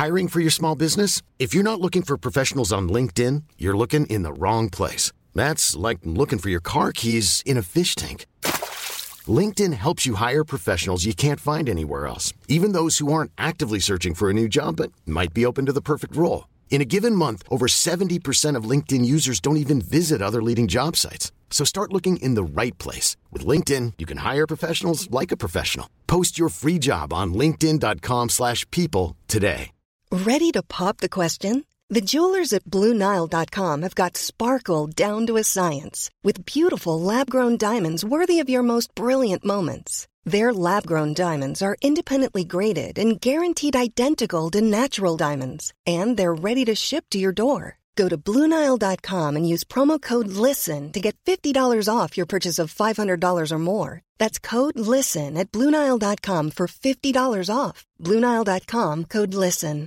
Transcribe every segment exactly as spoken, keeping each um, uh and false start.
Hiring for your small business? If you're not looking for professionals on LinkedIn, you're looking in the wrong place. That's like looking for your car keys in a fish tank. LinkedIn helps you hire professionals you can't find anywhere else, even those who aren't actively searching for a new job but might be open to the perfect role. In a given month, over seventy percent of LinkedIn users don't even visit other leading job sites. So start looking in the right place. With LinkedIn, you can hire professionals like a professional. Post your free job on linkedin.com slash people today. Ready to pop the question? The jewelers at Blue Nile dot com have got sparkle down to a science with beautiful lab-grown diamonds worthy of your most brilliant moments. Their lab-grown diamonds are independently graded and guaranteed identical to natural diamonds, and they're ready to ship to your door. Go to Blue Nile dot com and use promo code LISTEN to get fifty dollars off your purchase of five hundred dollars or more. That's code LISTEN at Blue Nile dot com for fifty dollars off. Blue Nile dot com, code LISTEN.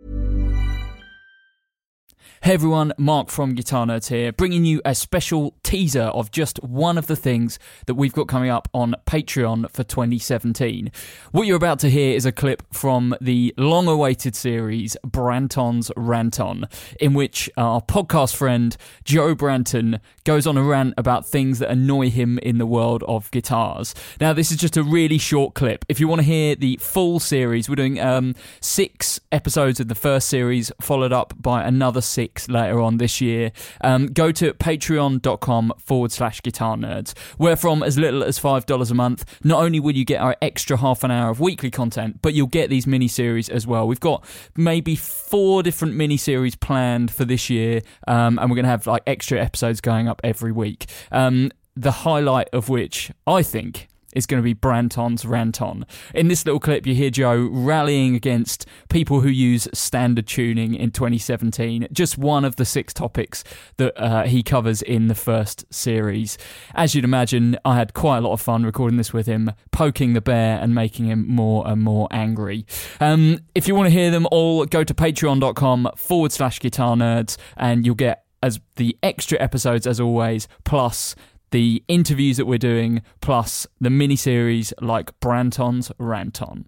Hey everyone, Mark from Guitar Nerds here, bringing you a special teaser of just one of the things that we've got coming up on Patreon for twenty seventeen. What you're about to hear is a clip from the long-awaited series Branton's Rant-On, in which our podcast friend Joe Branton goes on a rant about things that annoy him in the world of guitars. Now, this is just a really short clip. If you want to hear the full series, we're doing um, six episodes of the first series, followed up by another six later on this year. Um, go to patreon.com forward slash guitar nerds, where from as little as five dollars a month, not only will you get our extra half an hour of weekly content, but you'll get these mini-series as well. We've got maybe four different mini-series planned for this year, um, and we're going to have like extra episodes going up every week. Um, the highlight of which, I think, is going to be Branton's Rant-On. In this little clip, you hear Joe rallying against people who use standard tuning in twenty seventeen, just one of the six topics that uh, he covers in the first series. As you'd imagine, I had quite a lot of fun recording this with him, poking the bear and making him more and more angry. Um, if you want to hear them all, go to patreon.com forward slash guitar nerds, and you'll get as the extra episodes as always, plus the interviews that we're doing, plus the mini-series like Branton's Rant-On.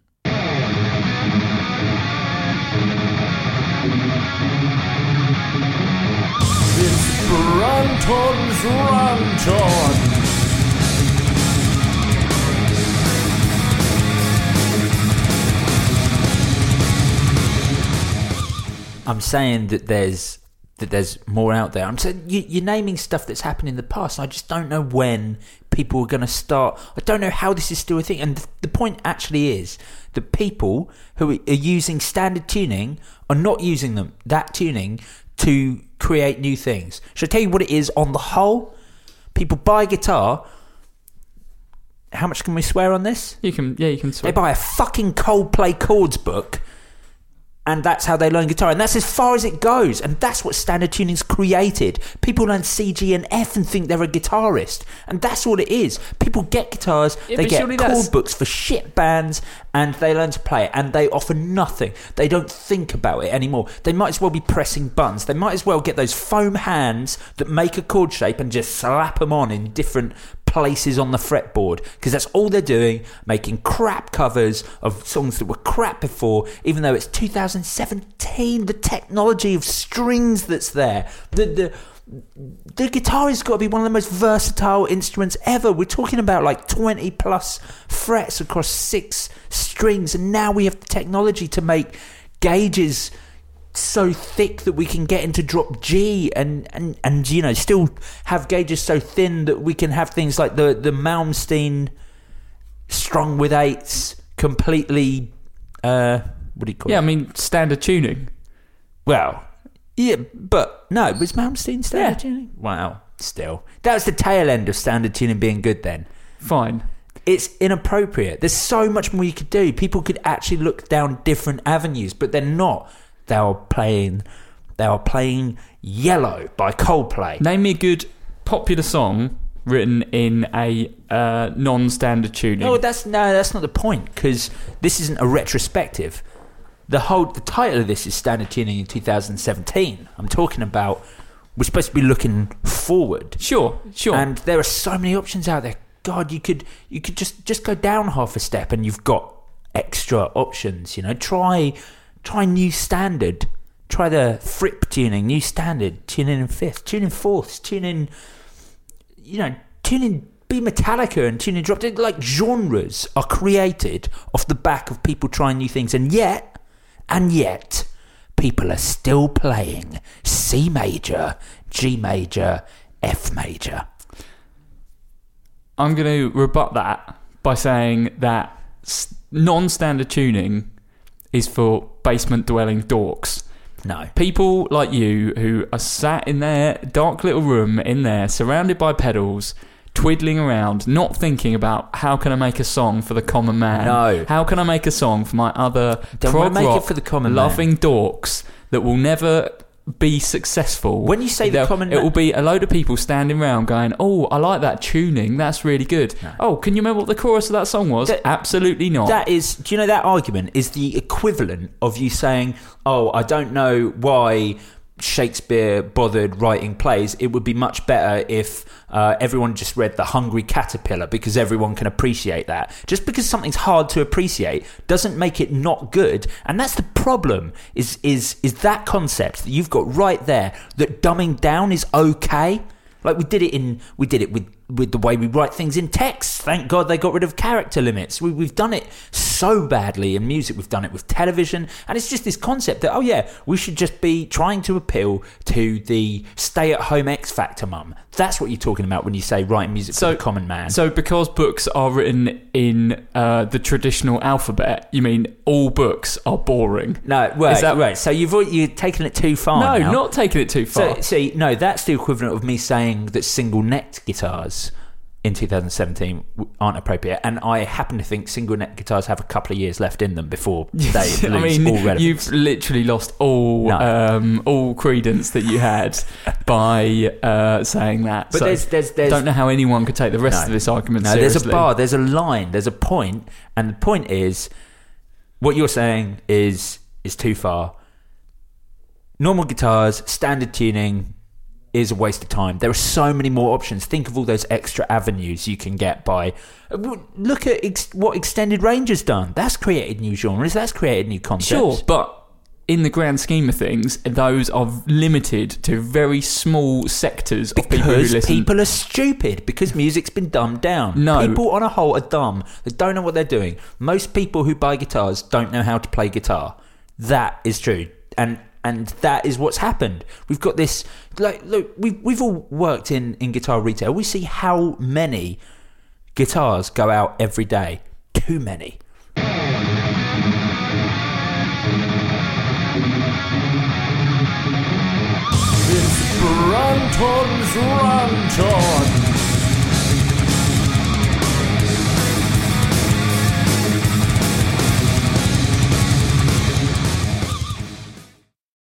It's Branton's Rant-On. I'm saying that there's that there's more out there. I'm saying you, you're naming stuff that's happened in the past. I just don't know when people are going to start. I don't know how this is still a thing. And th- the point actually is that people who are using standard tuning are not using them that tuning to create new things. Should I tell you what it is on the whole? People buy a guitar. How much can we swear on this? You can, yeah, you can swear. They buy a fucking Coldplay chords book, and that's how they learn guitar, and that's as far as it goes, and that's what standard tuning's created. People learn C, G and F and think they're a guitarist, and that's all it is. People get guitars, yeah, they get chord that's... books for shit bands, and they learn to play it, and they offer nothing. They don't think about it anymore. They might as well be pressing buttons. They might as well get those foam hands that make a chord shape and just slap them on in different places on the fretboard, because that's all they're doing, making crap covers of songs that were crap before, even though it's two thousand seventeen. The technology of strings that's there, the the the guitar has got to be one of the most versatile instruments ever. We're talking about like twenty plus frets across six strings, and now we have the technology to make gauges so thick that we can get into drop G, and, and, and you know, still have gauges so thin that we can have things like the, the Malmsteen strung with eights completely, uh, what do you call yeah, it? Yeah, I mean, standard tuning. Well, yeah, but no, was Malmsteen standard yeah. tuning? Wow, still. That was the tail end of standard tuning being good then. Fine. It's inappropriate. There's so much more you could do. People could actually look down different avenues, but they're not. They are playing, they are playing Yellow by Coldplay. Name me a good popular song written in a uh, non-standard tuning. No, that's no, that's not the point, because this isn't a retrospective. The whole, the title of this is Standard Tuning in two thousand seventeen. I'm talking about, we're supposed to be looking forward. Sure, sure. And there are so many options out there. God, you could, you could just, just go down half a step, and you've got extra options. You know, try. Try new standard. Try the Fripp tuning, new standard. Tune in in fifths, tune in fourths, tune in, you know, tune in, be Metallica and tune in drop. Like, genres are created off the back of people trying new things. And yet, and yet, people are still playing C major, G major, F major. I'm going to rebut that by saying that non-standard tuning is for basement-dwelling dorks. No. People like you who are sat in their dark little room in there, surrounded by pedals, twiddling around, not thinking about how can I make a song for the common man. No. How can I make a song for my other Don't prog make it rock for the common loving man. dorks that will never be successful. When you say the They'll- common it man- will be a load of people standing around going, oh, I like that tuning, that's really good. No. Oh, can you remember what the chorus of that song was? That- Absolutely not. That is, do you know that argument is the equivalent of you saying, oh, I don't know why Shakespeare bothered writing plays. It would be much better if uh, everyone just read The Hungry Caterpillar, because everyone can appreciate that. Just because something's hard to appreciate doesn't make it not good. And that's the problem, is is is that concept that you've got right there, that dumbing down is okay. Like we did it in, we did it with, with the way we write things in text. Thank God they got rid of character limits. We, we've done it so badly in music. We've done it with television. And it's just this concept that, oh yeah, we should just be trying to appeal to the stay-at-home X-Factor mum. That's what you're talking about when you say writing music So- for the common man. So because books are written in uh, the traditional alphabet, you mean all books are boring? no, right, Is that- right. So you've already- you're taking it too far No, now. not taking it too far. So, see, no, that's the equivalent of me saying that single-necked guitars in two thousand seventeen aren't appropriate, and I happen to think single-neck guitars have a couple of years left in them before they lose I mean, all relevance. you've literally lost all No. um, all credence that you had by uh, saying that. But So there's- there's- there's- don't know how anyone could take the rest No. of this argument No, seriously. there's a bar, there's a line, there's a point, and the point is, what you're saying is is too far. Normal guitars, standard tuning is a waste of time. There are so many more options. Think of all those extra avenues you can get by. Look at ex- what Extended Range has done. That's created new genres. That's created new concepts. Sure, but in the grand scheme of things, those are limited to very small sectors of people who Because listen. people are stupid. Because music's been dumbed down. No. People on a whole are dumb. They don't know what they're doing. Most people who buy guitars don't know how to play guitar. That is true. And and that is what's happened. We've got this, like, look, we've, we've all worked in, in guitar retail. We see how many guitars go out every day. Too many. It's Brunton's Rant On.